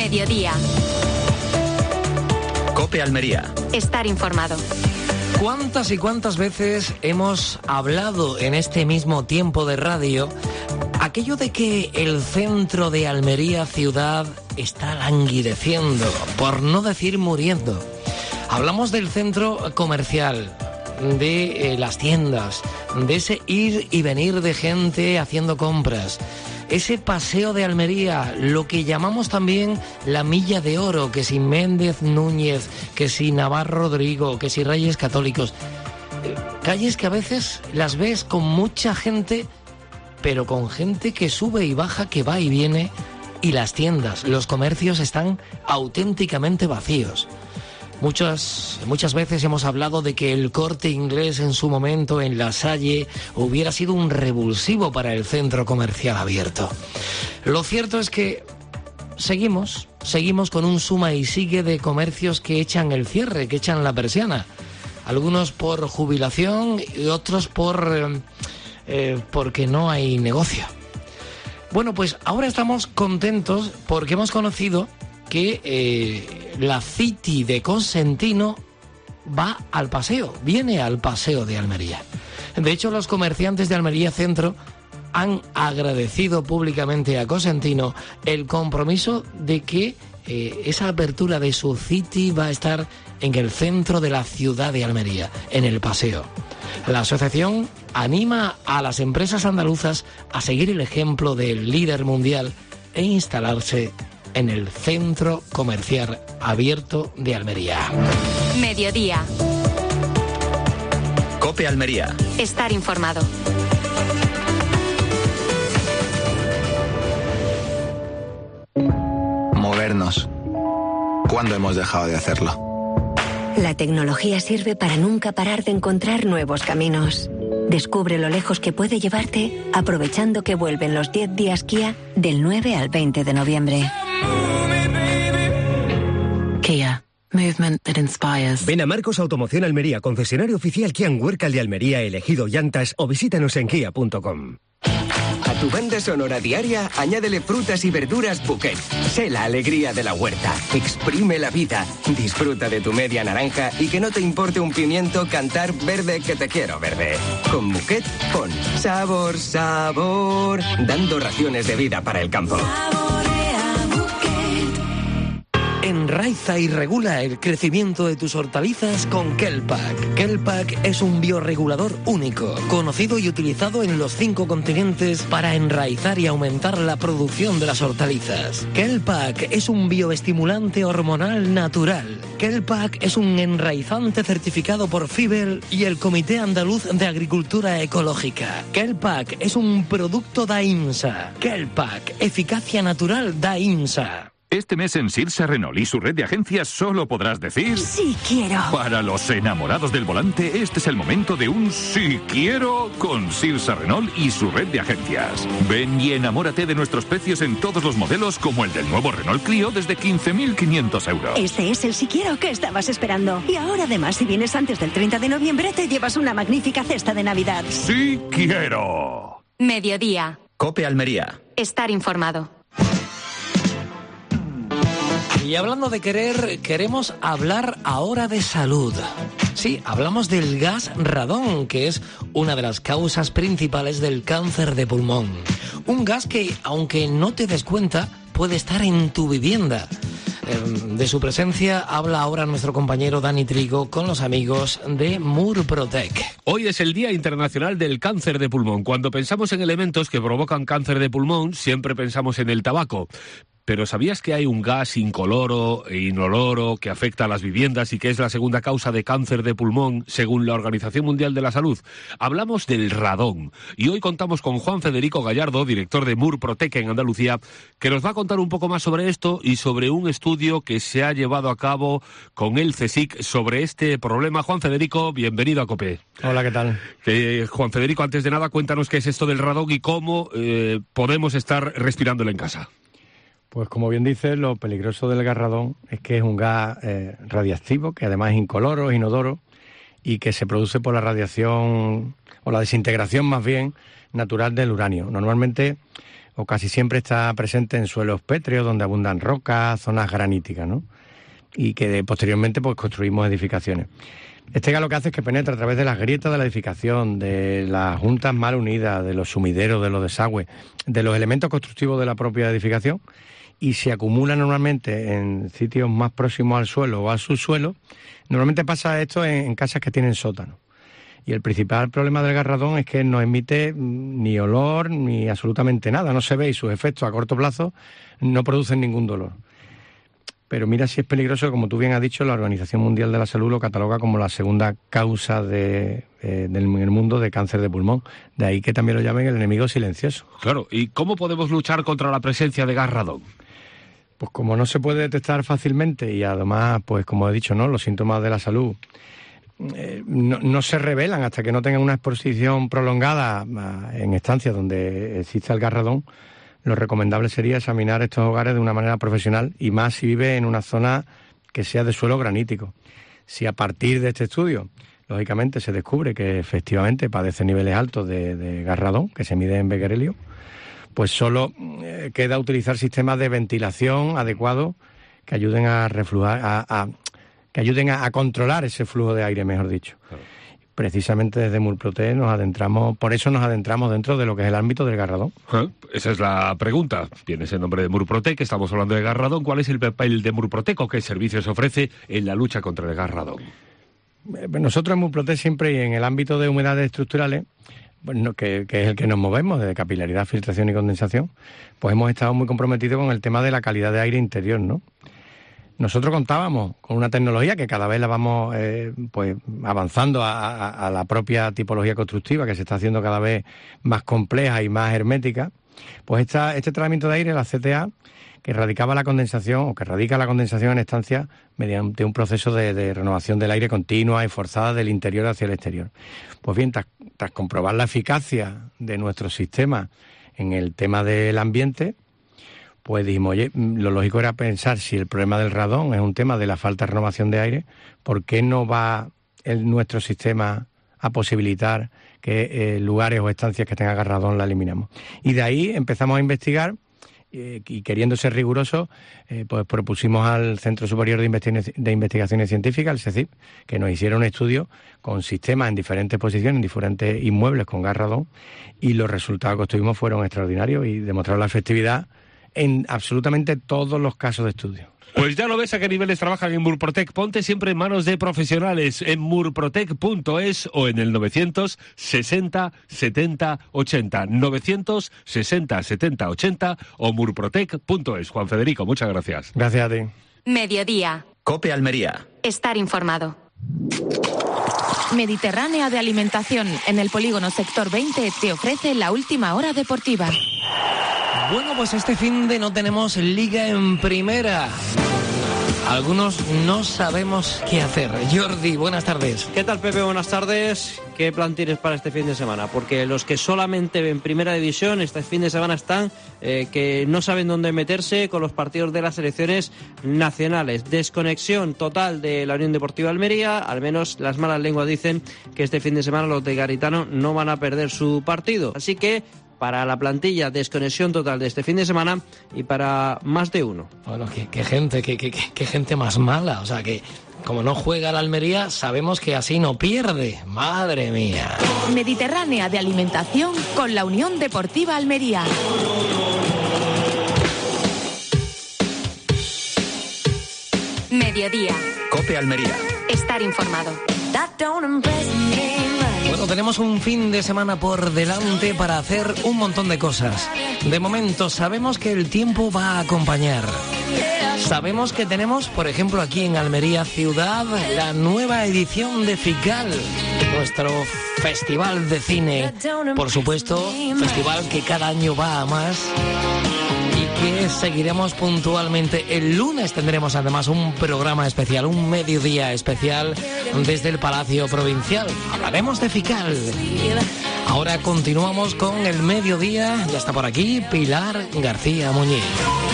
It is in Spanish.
Mediodía. COPE Almería. Estar informado. ¿Cuántas y cuántas veces hemos hablado en este mismo tiempo de radio aquello de que el centro de Almería ciudad está languideciendo, por no decir muriendo? Hablamos del centro comercial, de las tiendas, de ese ir y venir de gente haciendo compras, ese paseo de Almería, lo que llamamos también la Milla de Oro, que si Méndez Núñez, que si Navarro Rodrigo, que si Reyes Católicos. Calles que a veces las ves con mucha gente, pero con gente que sube y baja, que va y viene, y las tiendas, los comercios están auténticamente vacíos. Muchas veces hemos hablado de que el Corte Inglés en su momento en La Salle hubiera sido un revulsivo para el centro comercial abierto. Lo cierto es que seguimos con un suma y sigue de comercios que echan el cierre, que echan la persiana. Algunos por jubilación y otros porque no hay negocio. Bueno, pues ahora estamos contentos porque hemos conocido que la City de Consentino va al paseo, viene al paseo de Almería. De hecho, los comerciantes de Almería Centro han agradecido públicamente a Consentino el compromiso de que esa apertura de su City va a estar en el centro de la ciudad de Almería, en el paseo. La asociación anima a las empresas andaluzas a seguir el ejemplo del líder mundial e instalarse en el centro comercial abierto de Almería. Mediodía. COPE Almería. Estar informado. Movernos. ¿Cuándo hemos dejado de hacerlo? La tecnología sirve para nunca parar de encontrar nuevos caminos. Descubre lo lejos que puede llevarte aprovechando que vuelven los 10 días Kia del 9 al 20 de noviembre. Kia. Movement that inspires. Ven a Marcos Automoción Almería, concesionario oficial Kia en Huércal de Almería, elegido llantas, o visítanos en kia.com. A tu banda sonora diaria, añádele frutas y verduras Bouquet. Sé la alegría de la huerta. Exprime la vida. Disfruta de tu media naranja y que no te importe un pimiento cantar verde que te quiero verde. Con Bouquet, pon sabor, sabor, dando raciones de vida para el campo. Enraiza y regula el crecimiento de tus hortalizas con Kelpak. Kelpak es un bioregulador único, conocido y utilizado en los 5 continentes para enraizar y aumentar la producción de las hortalizas. Kelpak es un bioestimulante hormonal natural. Kelpak es un enraizante certificado por FIBEL y el Comité Andaluz de Agricultura Ecológica. Kelpak es un producto Daimsa. Kelpak, eficacia natural Daimsa. Este mes en Sirsa Renault y su red de agencias solo podrás decir... ¡Sí quiero! Para los enamorados del volante, este es el momento de un sí quiero con Sirsa Renault y su red de agencias. Ven y enamórate de nuestros precios en todos los modelos, como el del nuevo Renault Clio desde 15.500 euros. Este es el sí quiero que estabas esperando. Y ahora además, si vienes antes del 30 de noviembre, te llevas una magnífica cesta de Navidad. ¡Sí quiero! Mediodía. COPE Almería. Estar informado. Y hablando de querer, queremos hablar ahora de salud. Sí, hablamos del gas radón, que es una de las causas principales del cáncer de pulmón. Un gas que, aunque no te des cuenta, puede estar en tu vivienda. De su presencia habla ahora nuestro compañero Dani Trigo con los amigos de Murprotec. Hoy es el Día Internacional del Cáncer de Pulmón. Cuando pensamos en elementos que provocan cáncer de pulmón, siempre pensamos en el tabaco. Pero ¿sabías que hay un gas incoloro e inoloro que afecta a las viviendas y que es la segunda causa de cáncer de pulmón según la Organización Mundial de la Salud? Hablamos del radón. Y hoy contamos con Juan Federico Gallardo, director de Murprotec en Andalucía, que nos va a contar un poco más sobre esto y sobre un estudio que se ha llevado a cabo con el CSIC sobre este problema. Juan Federico, bienvenido a COPE. Hola, ¿qué tal? Juan Federico, antes de nada, cuéntanos qué es esto del radón y cómo podemos estar respirándolo en casa. Pues como bien dices, lo peligroso del gas radón es que es un gas radiactivo, que además es incoloro, inodoro, y que se produce por la radiación, o la desintegración más bien, natural del uranio. Normalmente o casi siempre está presente en suelos pétreos donde abundan rocas, zonas graníticas, ¿no? Y que posteriormente pues construimos edificaciones. Este gas lo que hace es que penetra a través de las grietas de la edificación, de las juntas mal unidas, de los sumideros, de los desagües, de los elementos constructivos de la propia edificación, y se acumula normalmente en sitios más próximos al suelo o al subsuelo. Normalmente pasa esto en casas que tienen sótano. Y el principal problema del gas radón es que no emite ni olor ni absolutamente nada, no se ve, y sus efectos a corto plazo no producen ningún dolor. Pero mira si es peligroso, como tú bien has dicho, la Organización Mundial de la Salud lo cataloga como la segunda causa en el mundo de cáncer de pulmón. De ahí que también lo llamen el enemigo silencioso. Claro, ¿y cómo podemos luchar contra la presencia de gas radón? Pues como no se puede detectar fácilmente y además, pues como he dicho, ¿no?, los síntomas de la salud no se revelan hasta que no tengan una exposición prolongada en estancias donde exista el gas radón, lo recomendable sería examinar estos hogares de una manera profesional, y más si vive en una zona que sea de suelo granítico. Si a partir de este estudio, lógicamente, se descubre que efectivamente padece niveles altos de gas radón, que se mide en becquerelio, pues solo queda utilizar sistemas de ventilación adecuados que ayuden a reflujar, que ayuden a controlar ese flujo de aire, mejor dicho. Claro. Precisamente desde Murprotec por eso nos adentramos dentro de lo que es el ámbito del gas radón. Esa es la pregunta. Tienes el nombre de Murprotec, estamos hablando de gas radón. ¿Cuál es el papel de Murprotec o qué servicios ofrece en la lucha contra el gas radón? Nosotros en Murprotec siempre, y en el ámbito de humedades estructurales, bueno, que es el que nos movemos, de capilaridad, filtración y condensación, pues hemos estado muy comprometidos con el tema de la calidad de aire interior, ¿no? Nosotros contábamos con una tecnología que cada vez la vamos pues avanzando a la propia tipología constructiva, que se está haciendo cada vez más compleja y más hermética. Pues este tratamiento de aire, la CTA, que radicaba la condensación, o que radica la condensación en estancias mediante un proceso de renovación del aire continua y forzada del interior hacia el exterior. Pues bien, tras comprobar la eficacia de nuestro sistema en el tema del ambiente, pues dijimos, oye, lo lógico era pensar, si el problema del radón es un tema de la falta de renovación de aire, ¿por qué no va nuestro sistema a posibilitar que lugares o estancias que tengan gas radón la eliminamos? Y de ahí empezamos a investigar, y queriendo ser rigurosos, pues propusimos al Centro Superior de Investigaciones Científicas, el CSIC, que nos hiciera un estudio con sistemas en diferentes posiciones, en diferentes inmuebles con gas radón, y los resultados que obtuvimos fueron extraordinarios y demostraron la efectividad en absolutamente todos los casos de estudio. Pues ya lo ves a qué niveles trabajan en Murprotec. Ponte siempre en manos de profesionales en murprotec.es o en el 960 70 80. 960 70 80 o murprotec.es. Juan Federico, muchas gracias. Gracias a ti. Mediodía. COPE Almería. Estar informado. Mediterránea de Alimentación, en el polígono Sector 20, te ofrece la última hora deportiva. Bueno, pues este finde no tenemos liga en primera. Algunos no sabemos qué hacer. Jordi, buenas tardes. ¿Qué tal, Pepe? Buenas tardes. ¿Qué plan tienes para este fin de semana? Porque los que solamente ven primera división este fin de semana están que no saben dónde meterse con los partidos de las selecciones nacionales. Desconexión total de la Unión Deportiva Almería. Al menos las malas lenguas dicen que este fin de semana los de Garitano no van a perder su partido. Así que para la plantilla, desconexión total de este fin de semana y para más de uno. Bueno, qué gente más mala. O sea, que como no juega la Almería, sabemos que así no pierde. Madre mía. Mediterránea de Alimentación con la Unión Deportiva Almería. Mediodía. COPE Almería. Estar informado. Bueno, tenemos un fin de semana por delante para hacer un montón de cosas. De momento sabemos que el tiempo va a acompañar. Sabemos que tenemos, por ejemplo, aquí en Almería Ciudad, la nueva edición de FICAL, nuestro festival de cine. Por supuesto, festival que cada año va a más y que seguiremos puntualmente. El lunes tendremos además un programa especial, un mediodía especial desde el Palacio Provincial. Hablaremos de FICAL. Ahora continuamos con el mediodía. Ya está por aquí Pilar García Muñiz.